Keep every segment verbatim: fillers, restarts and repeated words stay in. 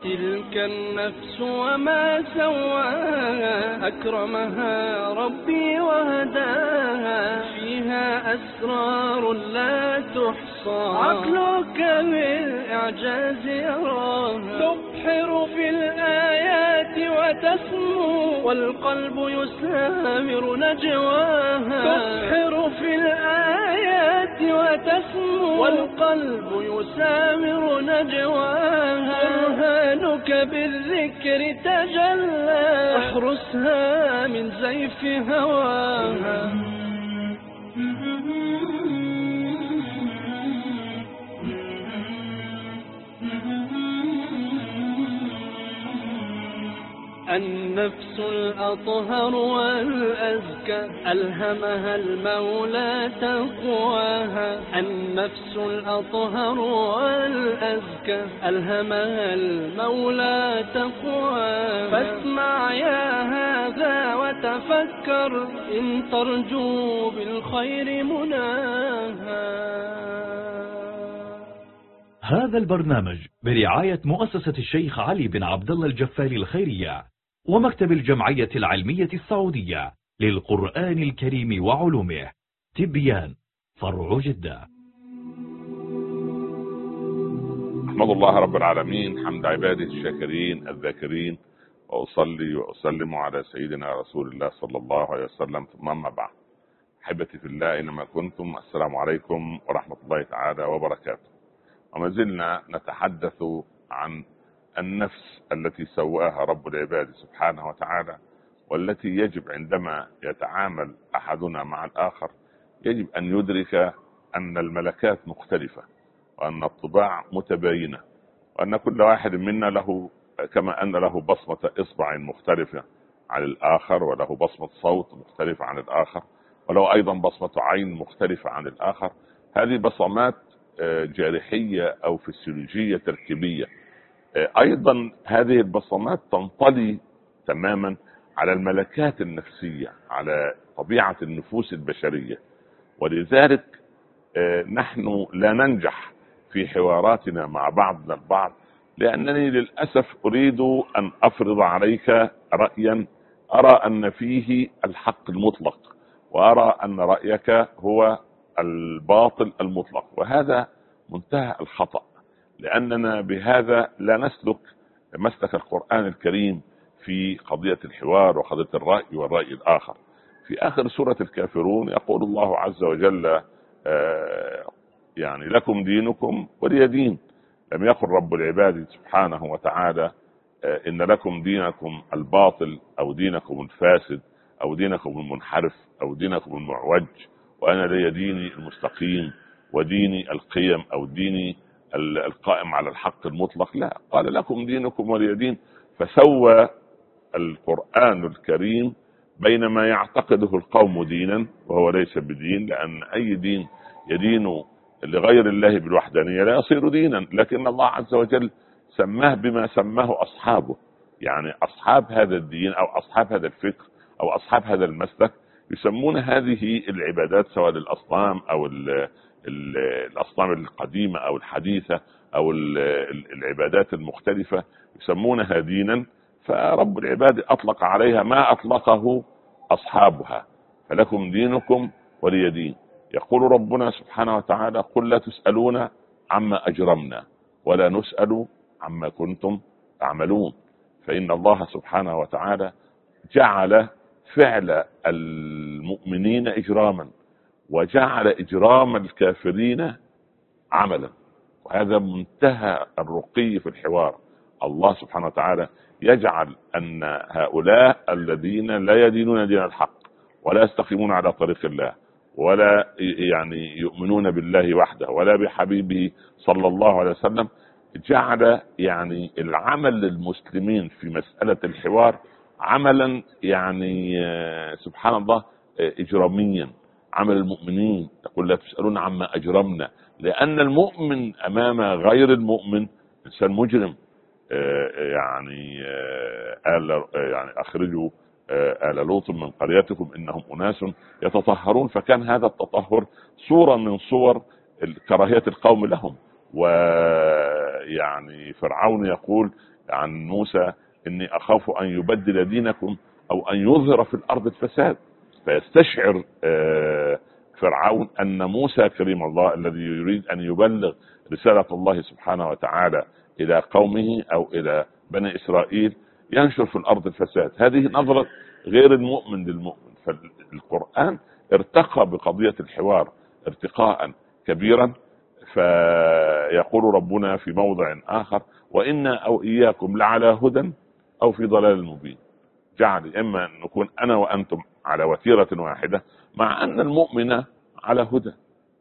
تلك النفس وما سواها أكرمها ربي وهداها فيها أسرار لا تحصى عقلك بالإعجاز يراها تبحر في الآيات وتسمو والقلب يسامر نجواها تبحر في الآيات وتسمو والقلب يسامر نجواها برهانك بالذكر تجلى احرسها من زيف هواها النفس الأطهر والأزكى ألهمها المولى تقواها النفس الأطهر والأزكى ألهمها المولى تقواها فاسمع يا هذا وتفكر إن ترجو بالخير مناها. هذا البرنامج برعاية مؤسسة الشيخ علي بن عبد الله الجفاري الخيرية ومكتب الجمعية العلمية السعودية للقرآن الكريم وعلومه تبيان فرع جدة. أحمد الله رب العالمين حمد عباده الشاكرين الذاكرين وأصلي وأسلم على سيدنا رسول الله صلى الله عليه وسلم ثم أما بعد. أحبتي في الله أينما كنتم السلام عليكم ورحمة الله تعالى وبركاته. وما زلنا نتحدث عن النفس التي سواها رب العباد سبحانه وتعالى والتي يجب عندما يتعامل أحدنا مع الآخر يجب أن يدرك أن الملكات مختلفة وأن الطباع متباينة وأن كل واحد منا له كما أن له بصمة إصبع مختلفة عن الآخر وله بصمة صوت مختلفة عن الآخر وله أيضا بصمة عين مختلفة عن الآخر. هذه بصمات جارحية أو فسيولوجية تركيبية. أيضا هذه البصمات تنطلي تماما على الملكات النفسية على طبيعة النفوس البشرية ولذلك نحن لا ننجح في حواراتنا مع بعضنا البعض لأنني للأسف أريد أن أفرض عليك رأيا أرى أن فيه الحق المطلق وأرى أن رأيك هو الباطل المطلق وهذا منتهى الخطأ لأننا بهذا لا نسلك مسلك القرآن الكريم في قضية الحوار وقضية الرأي والرأي الآخر. في آخر سورة الكافرون يقول الله عز وجل آه يعني لكم دينكم ولي دين. لم يقل رب العباد سبحانه وتعالى آه إن لكم دينكم الباطل أو دينكم الفاسد أو دينكم المنحرف أو دينكم المعوج وأنا لي ديني المستقيم وديني القيم أو ديني القائم على الحق المطلق. لا، قال لكم دينكم ولي دين. فسوى القرآن الكريم بين ما يعتقده القوم دينا وهو ليس بدين لأن أي دين يدين لغير الله بالوحدانية لا يصير دينا لكن الله عز وجل سماه بما سماه أصحابه يعني أصحاب هذا الدين أو أصحاب هذا الفكر أو أصحاب هذا المسلك يسمون هذه العبادات سواء الأصنام أو الأصنام القديمة أو الحديثة أو العبادات المختلفة يسمونها دينا. فرب العباد أطلق عليها ما أطلقه أصحابها فلكم دينكم ولي دين. يقول ربنا سبحانه وتعالى قل لا تسألون عما أجرمنا ولا نسأل عما كنتم تعملون. فإن الله سبحانه وتعالى جعل فعل المؤمنين إجراما وجعل إجرام الكافرين عملا وهذا منتهى الرقي في الحوار. الله سبحانه وتعالى يجعل أن هؤلاء الذين لا يدينون دين الحق ولا يستقيمون على طريق الله ولا يعني يؤمنون بالله وحده ولا بحبيبه صلى الله عليه وسلم جعل يعني العمل للمسلمين في مسألة الحوار عملا يعني سبحان الله إجراميا. عمل المؤمنين تقول لا تسألون عما أجرمنا لأن المؤمن أمام غير المؤمن إنسان مجرم. يعني آل يعني أخرجوا آل لوط من قريتكم إنهم أناس يتطهرون. فكان هذا التطهر صورة من صور كراهية القوم لهم. ويعني فرعون يقول عن موسى إني أخاف أن يبدل دينكم أو أن يظهر في الأرض الفساد. فيستشعر فرعون أن موسى كريم الله الذي يريد أن يبلغ رسالة الله سبحانه وتعالى إلى قومه أو إلى بني إسرائيل ينشر في الأرض الفساد. هذه نظرة غير المؤمن للمؤمن. فالقرآن ارتقى بقضية الحوار ارتقاء كبيرا. فيقول ربنا في موضع آخر وإنا أو إياكم لعلى هدى أو في ضلال مبين. جعل إما أن نكون أنا وأنتم على وتيرة واحدة، مع أن المؤمن على هدى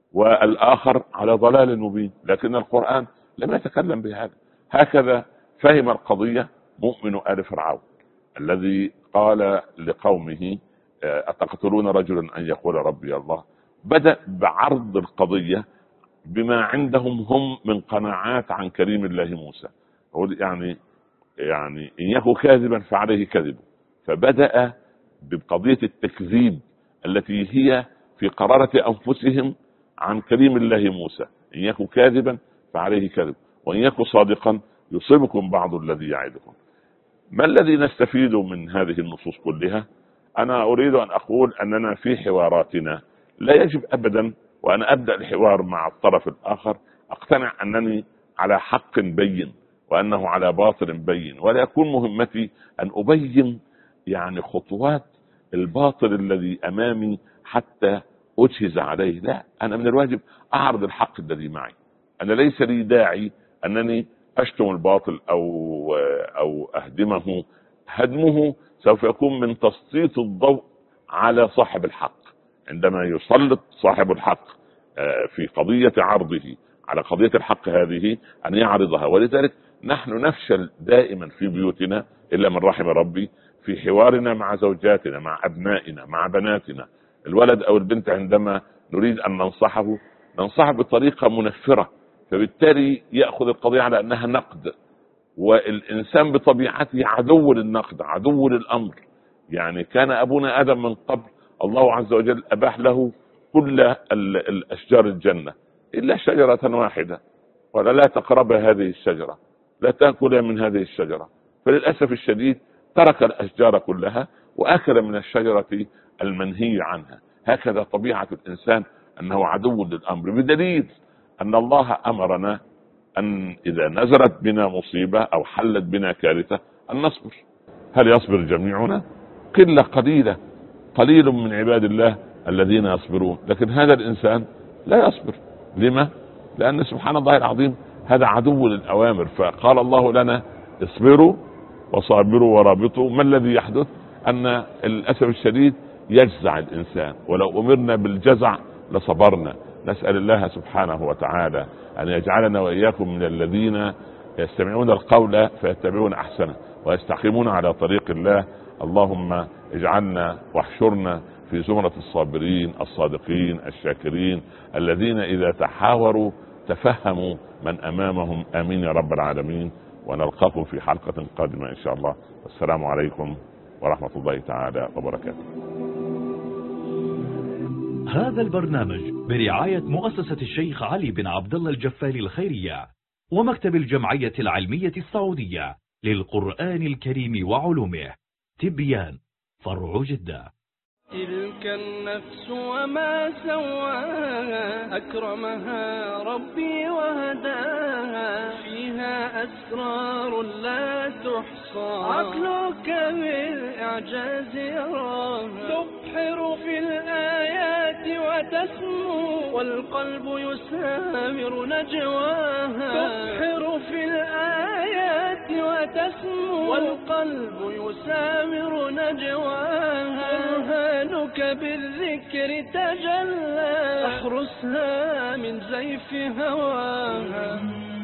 والآخر على ضلال مبين، لكن القرآن لم يتكلم بهذا. هكذا فهم القضية مؤمن آل فرعون الذي قال لقومه أتقتلون رجلا أن يقول ربي الله. بدأ بعرض القضية بما عندهم هم من قناعات عن كريم الله موسى. يعني يعني إن يكن كاذبا فعليه كذبه. فبدأ بقضية التكذيب التي هي في قرارة أنفسهم عن كريم الله موسى. إن يكن كاذبا فعليه كذب وإن يكن صادقا يصيبكم بعض الذي يعدكم. ما الذي نستفيد من هذه النصوص كلها؟ أنا أريد أن أقول أننا في حواراتنا لا يجب أبدا وأنا أبدأ الحوار مع الطرف الآخر أقتنع أنني على حق بين وأنه على باطل بين، ولا يكون مهمتي أن أبين يعني خطوات الباطل الذي أمامي حتى أجهز عليه. لا، أنا من الواجب أعرض الحق الذي معي. أنا ليس لي داعي أنني أشتم الباطل أو أو أهدمه. هدمه سوف يكون من تسليط الضوء على صاحب الحق. عندما يسلط صاحب الحق في قضية عرضه على قضية الحق هذه أن يعرضها. ولذلك نحن نفشل دائما في بيوتنا إلا من رحم ربي في حوارنا مع زوجاتنا، مع أبنائنا، مع بناتنا. الولد أو البنت عندما نريد أن ننصحه ننصحه بطريقة منفرة، فبالتالي يأخذ القضية على أنها نقد. والإنسان بطبيعته عدو للنقد، عدو للأمر. يعني كان أبونا آدم من قبل الله عز وجل أباح له كل الأشجار الجنة إلا شجرة واحدة، ولا لا تقرب هذه الشجرة، لا تأكل من هذه الشجرة. فللأسف الشديد ترك الأشجار كلها وأكل من الشجرة المنهي عنها. هكذا طبيعة الإنسان أنه عدو للأمر، بدليل أن الله أمرنا أن إذا نزلت بنا مصيبة أو حلت بنا كارثة أن نصبر. هل يصبر جميعنا؟ قلة قليلة، قليل من عباد الله الذين يصبرون. لكن هذا الإنسان لا يصبر. لما؟ لأن سبحان الله العظيم هذا عدو للأوامر. فقال الله لنا اصبروا وصابروا ورابطوا. ما الذي يحدث؟ أن للأسف الشديد يجزع الإنسان، ولو أمرنا بالجزع لصبرنا. نسأل الله سبحانه وتعالى أن يجعلنا وإياكم من الذين يستمعون القول فيتبعون أحسنه ويستقيمون على طريق الله. اللهم اجعلنا واحشرنا في زمرة الصابرين الصادقين الشاكرين الذين إذا تحاوروا تفهموا من أمامهم. آمين يا رب العالمين. ونلقاكم في حلقة قادمة إن شاء الله. والسلام عليكم ورحمة الله تعالى وبركاته. هذا البرنامج برعاية مؤسسة الشيخ علي بن عبد الله الجفالي الخيرية ومكتب الجمعية العلمية السعودية للقرآن الكريم وعلومه. تبيان فرع جدة. تلك النفس وما سواها أكرمها ربي وهداها. فيها أسرار لا تحصى عقلك بالإعجاز يراها. تبحر في الآيات وتسمو والقلب يسامر نجواها. تبحر في الآيات وتسمو والقلب يسامر نجواها. برهانك بالذكر تجلى. احرسها من زيف هواها.